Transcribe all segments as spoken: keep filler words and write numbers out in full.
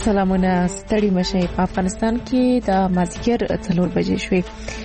سلامونه ستړي مشه. په افغانستان کې د مازیګر څلور بجې شوې.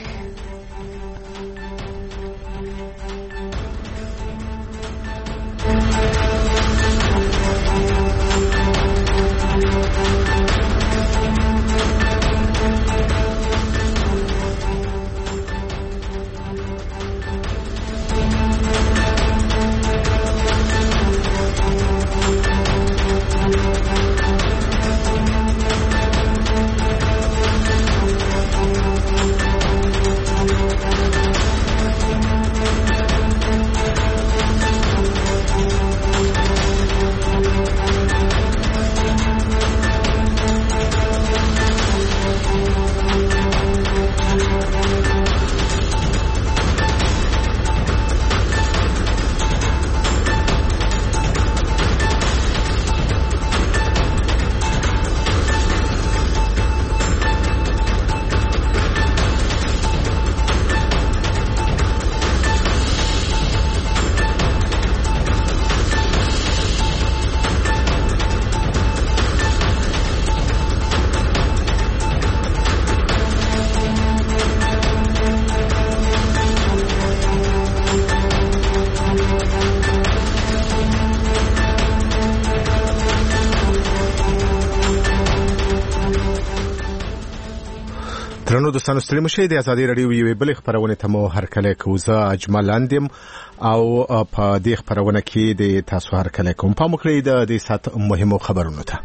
درنو دوستانو ستړي مشه. د ازادي رادیو یوې بلې خبرونه ته مو هرکله کوزه اجمل اندم او په دې خبرونه کې د تاسو هرکله کوم په مخکې د دې سات مهمو خبرونو ته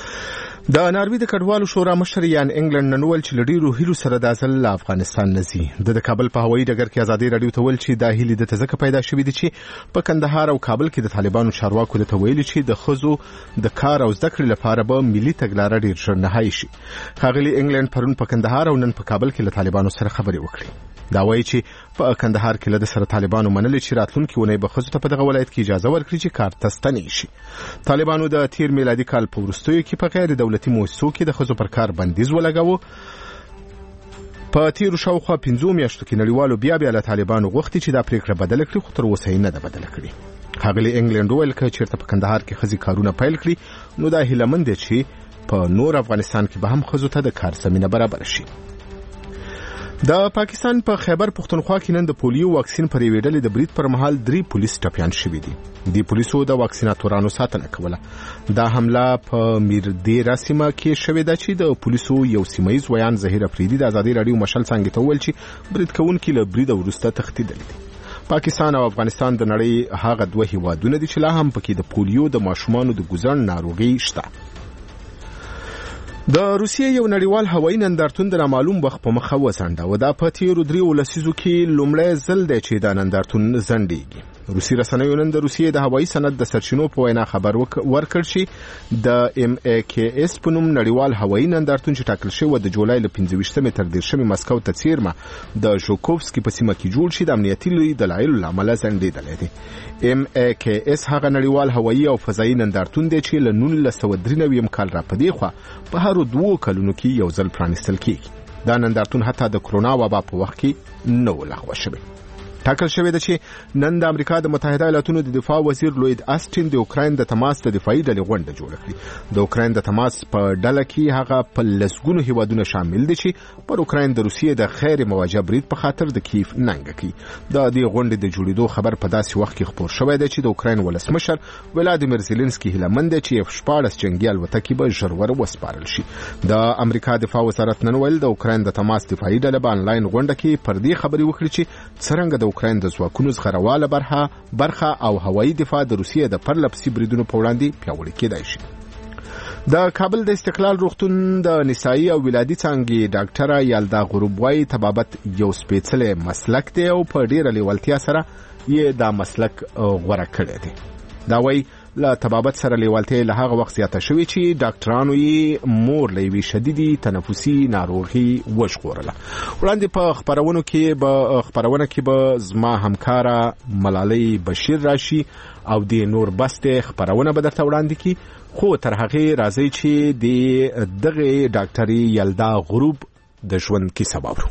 د ناروی د کډوالو شورا مشر یان انګلند نن ول چې لډیرو هیلو سره د ځل افغانستان نزي د کابل په هوایي ډګر کې ازادي رادیو ته ول چې د هیلې د تزکه پیدا شوې دي چې په کندهار او کابل کې د طالبانو چارواکو د تویل چې د خزو د کار او زده کړې لپاره به ملي تګلارې ډیر ژر نهایی شي. خاغلی انګلند پرون په کندهار او نن په کابل کې له طالبانو سره خبرې وکړي. دا وایي چې په کندهار کې له سره طالبانو منل چې راتلونکي ونې به خزو ته په دغه ولایت کې اجازه ورکړي چې کار تستنی شي. طالبانو د تیر میلادي کال په وروستیو کې په غیر دولتي مؤسسو کې د خزو پر کار بندیز ولګاوه. په تیر شاوخوا پنځو میاشتو کې نړیوالو بیا بیا له طالبانو غوښتي چې دا پریکړه بدل کړي، خو تر اوسه یې نه ده بدل کړې. خاغلی انګلند ویل چې چیرته په کندهار کې خزي کارونه پیل کړي نو دا هیله مند دي چې په نور افغانستان کې به هم خزو ته د کار زمينه برابر شي. د پاکستان په خیبر پختونخوا کې نن د پولیو واکسین پر ویډلې د بریټ پر مهال درې پولیس ټپيان شوي دي. د پولیسو د واکسیناتورانو ساتنه کوله. دا حمله په میردې راسمه کې شوې ده چې د پولیسو یو سیمایز ویان زهیر افریدي د ازادي رادیو مشل څنګه ته ویل چې بریټ کوونکي له بریډ ورسته تښتیدل دي. پاکستان او افغانستان د نړۍ هغه دوه هیوادونه دي چې لا هم پکې د پولیو د ماشومانو د ګوزن ناروغي شته. د روسیې یو نړیوال هوایي نندارتون د نامعلوم وخت په مخه وځنډه و. دا په تیرو دریو لسیزو کې لومړی ځل دی چې دا نندارتون ځنډېږي. روسي رسنیو نن د روسیې د هوایي صنعت د سرچینو په وینا خبر ورکړ چې د ام ای کې اس په نوم نړیوال هوایي نندارتون چې ټاکل شوی د جولای له پنځه ویشتمې تر دېرشمې مسکو ته څیرمه د ژوکوفسکي په سیمه کې جوړ شي د امنیتي دلایلو له امله ځنډېدلی دی. ام ای کې اس هغه نړیوال هوایي او فضایي نندارتون دی چې له نولس سوه درې نوي کال را پدې خو په هر دوه کلونو کې یو ځل پرانیستل کیږي. دا نندارتون حتی د کرونا وبا په وخت کې نو لغوه شوی. ټاکل شوی دی چې نن د امریکا د متحده ایالاتونو د دفاع وزیر لوید آسټین د اوکراین د تماس د دفاعي ډلې غونډه جوړه کړي. د اوکراین د تماس په ډله کې هغه په لسګونو هیوادونه شامل دي چې پر اوکراین د روسیې د غیر مواجه برید په خاطر د کیف ننګ کوي. د دې غونډې د جوړېدو خبر په داسې وخت کې خبر شوی دی چې د اوکراین ولسمشر ولادیمیر زيلنسکي هیله دی چې اف شپاړس جنگي الوتکې به ژر ور وسپارل شي. د امریکا دفاع وزارت نن ویل د اوکراین د تماس دفاعي ډله په انلاین غونډه کې پر دې خبرې وکړي چې څنګه د اوکراین د ځواکونو زغرواله برخه برخه او هوایي دفاع د روسیې د پرلپسې بریدونو په وړاندې پیاوړی کېدای شي. د کابل د استقلال روغتون د نسایي او ولادي څانګې ډاکټره یالدا غروبوای طبابت یو سپېڅلی مسلک دی او په ډیره لیوالتیا سره یې دا مسلک غوره کړی دی. دا وایي له طبابت سره لیوالتیا له هغه وخت زیاته شوې چې ډاکټرانو یې مور له یوې شدیدي تنفسي ناروغي وژغورله. وړاندې په خبرونو کې به خبرونه کې به زما همکاره ملالۍ بشیر راشي او د نور بسته خبرونه به درته وړاندې کی. خو تر هغه راځي چې د دغه ډاکټري یلدا غروب د ژوند کیسه واورو.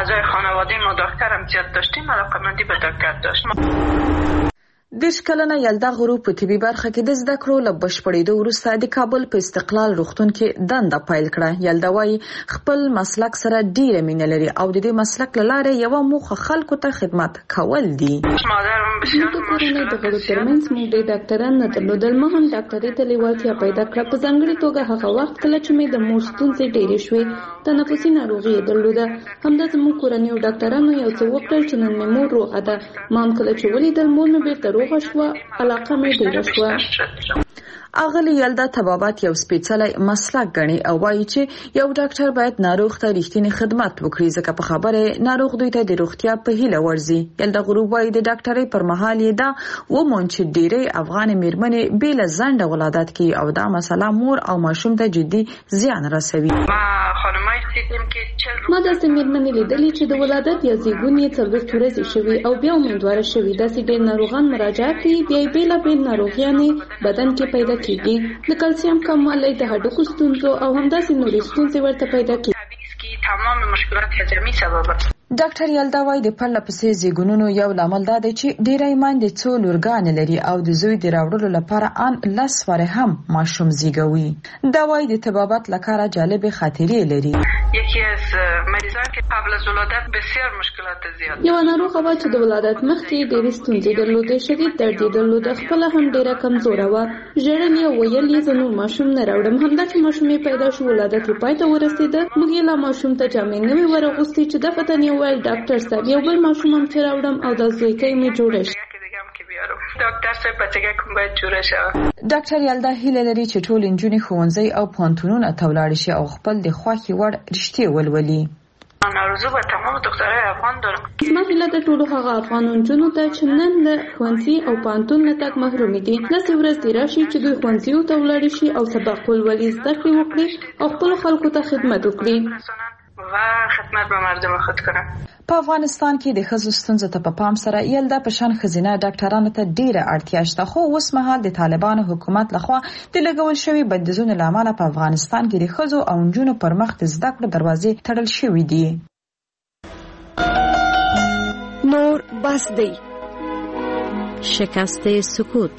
اعضای خانواده ما دکتر هم زیاد داشتیم، علاقه‌مندی به دکتر داشت. دیش کلنه یلدا غروب په طبي برخه کې د زده کړو له بشپړېدو وروسته د کابل په استقلال روغتون کې دنده پیل کړه. یلدا وايي خپل مسلک سره ډیره مینه لري او د دې مسلک لاره یو موخه خلکو ته خدمت کول دي. مادرم بسیار مشکلات د غړو ترمنځ موږ د ډاکټرانو نه درلودل. ما هم ډاکټري ته لیوالتیا پیدا کړه. په ځانګړي توګه هغه وخت کله چې مې د مور ستونزې ډېرې شوې، تنفسي ناروغي یې درلوده. همدا زموږ کورنۍ او ډاکټرانو یو څه وکړل چې نن مې مور روغه ده. ما هم کله چې ولیدل مور مې بیرته روغه شوه، علاقه مې ډېره شوه. اغلی یلدا طبابت یو سپیڅلی مسلک ګڼي او وایي چې یو ډاکټر باید ناروغ ته رښتینی خدمت وکړي، ځکه په خبره ناروغ دوی ته د روغتیا په هیله ورځي. یلدا غروب وایي د ډاکټرۍ پر مهال یې دا وموند چې ډېری افغان میرمنې بې له ځنډه ولادت کوي او دا مسله مور او ماشوم ته جدي زیان رسوي. ما داسې میرمنې لیدلې چې د ولادت یا زیږون یې څلوېښت ورځې شوي او بیا امیندواره شوي. داسې ډېر ناروغان مراجعه کوي، بیا یې بېلابېل ناروغیانې بدن کې پیدا کېږي. د کلسیم کموالی، د هډوکو ستونزو او همداسې نورې ستونزې ورته پیدا کېږي. تمام مشکلات هضمي سبب. ډاکټر یلدا وايي د پرله پسې زیږونونو یو لامل دا دی چې ډېری میندې څو لورګانې لري او د زوی د راوړلو لپاره ان لس واره هم ماشوم زیږوي. دا وايي د طبابت لپاره جالب خاطرې لري. یکی از مریضان که قبل از ولادت بسیار مشکلات زیاد. یو ناروغه و چې د ولادت مخکې ډېرې ستونزې درلودې، شدید درد یې درلوده، خپل هم ډېره کمزوره وه. ژړل یې ویل یې زه نور ماشوم نه راوړم. همدا چې ماشوم یې پیدا شو، ولادت یې پای ته ورسېده. موږ یې لا ماشوم ته جامې نه وې ورغوستې چې دا فتن یې ویل ډاکټر صاحب یو بل ماشوم هم چې راوړم او دا زویکۍ مې جوړه شي. ډاکټر صاحب بچګه کوم باید جوړه شي. ډاکټر یلدا هیله لري چې ټول نجونې ښوونځي او پوهنتونونه ته ولاړ شي او خپل د خوښې وړ رشتې ولولي. آرزو به تمام دکترای افغان دارم. زما هیله د ټولو هغه افغان نجونو ته چې نن له ښوونځي او پوهنتون نه تګ محرومې دي، داسې ورځ دې راشي چې دوی ښوونځیو ته ولاړ شي او سبق ولولي، زده کړې وکړي او خپلو خلکو ته خدمت وکړي و خدمت به مردم خود کنم. په افغانستان کې د ښځو ستونزو ته په پام سره یلدا په شان ښځینه ډاکټرانو ته ډیره اړتیا شته، خو اوس مهال د طالبانو حکومت لخوا د لګول شوی بندیزونو له امله په افغانستان کې د ښځو او نجونو پر مخ د زده کړو دروازې تړل شوې دي. نور بس دی. شکست سکوت.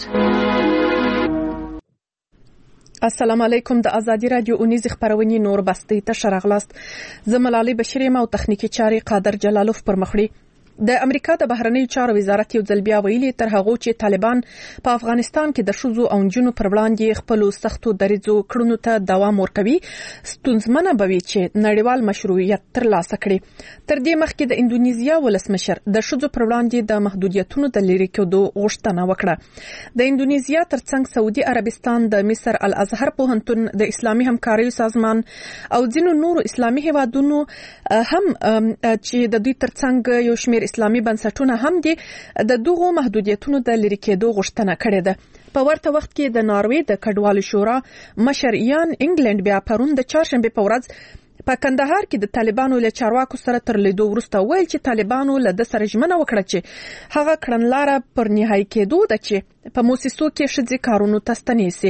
السلام علیکم. د ازادي رادیو اونیز خبرونه نور بستی ته شرغلاست. زملالي بشری ما او تخنیکی چاري قادر جلالوف پر مخړي. د امریکا د بهرنیو چارو وزارت یو ځل بیا ویلي تر هغه چې طالبان په افغانستان کې د شوزو او جنونو پر وړاندې خپل سختو دریځو کړنو ته دوام ورکوي، ستونزمنه بوي چې نړیوال مشروعیت ترلاسه کړي. تر دې مخکې د انډونیزیا ولسمشر د شوزو پر وړاندې د محدودیتونو د لری کېدو غوښتنه وکړه. د انډونیزیا ترڅنګ سعودي عربستان، د مصر الازهر پوهنتون، د اسلامي همکاریو سازمان او ځینو نورو اسلامي هیوادونو هم چې د دوی ترڅنګ یو شمېر اسلامي بنسټونه هم دي د دغو محدودیتونو د لری کېدو غوښتنه کړې ده. په ورته وخت کې د ناروې د کډوالو شورا مشر یان انګلند بیا پرون د چهارشنبه په ورځ په کندهار کې د طالبانو له چارواکو سره تر لیدو وروسته ویل چې طالبانو له د سره ژمنه وکړه چې هغه کړنلاره پر نهایی کېدو ده چې په موسسو کې ښځې کارونو ته ستنیسي.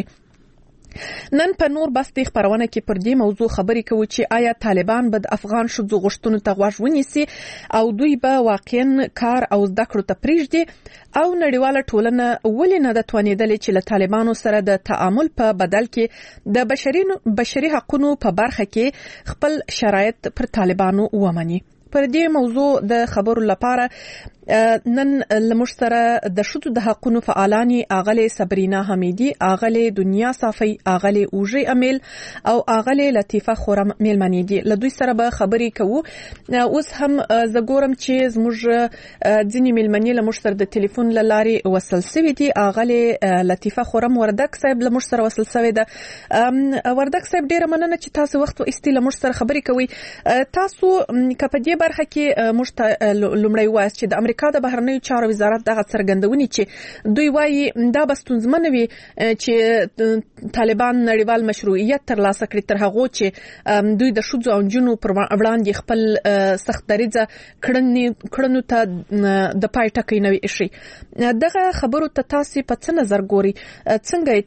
نن په نور بستي خبرونه کې پر دې موضوع خبرې کوي چې آیا طالبان به د افغان شوزو غوښتنو ته غوږ ونیسي او دوی به واقعاً کار او زده کړو ته پریږدي او نړیواله ټولنه ولې نه ده توانېدلې چې له طالبانو سره د تعامل په بدل کې د بشري بشري حقوقو په برخه کې خپل شرایط پر طالبانو ومني. پر دې موضوع د خبرو لپاره نن لمر سره د شذو د حقوقو فعالانی اغله صبرینا حمیدی، اغله دنیا صافی، اغله اوجی امیل او اغله لطیفه خورم میلمنی دي. له دوی سره به خبرې کوو. اوس هم زګورم چې زموږ ځینې میلمنی لمر سره د ټلیفون لاري وصل سوي دي. اغله لطیفه خورم وردک صاحب لمر سره وصل سوي ده. وردک صاحب ډیره مننه چې تاسو وخت و استي لمر سره خبرې کوي. تاسو کپدې برخه کې مشت لمړی وایي چې د امریکا د بهرنیو چارو وزارت دغه څرګندونې چې دوی وایي دا بستونزمنه وي چې طالبان نړیوال مشروعیت ترلاسه کړي تر هغه چې دوی د شوزو او جنونو پر وړاندې خپل سخت دریځه کړنو ته د پای ټکی نه وي شي. دغه خبرو ته تاسو په څه نظر ګوري؟ څنګه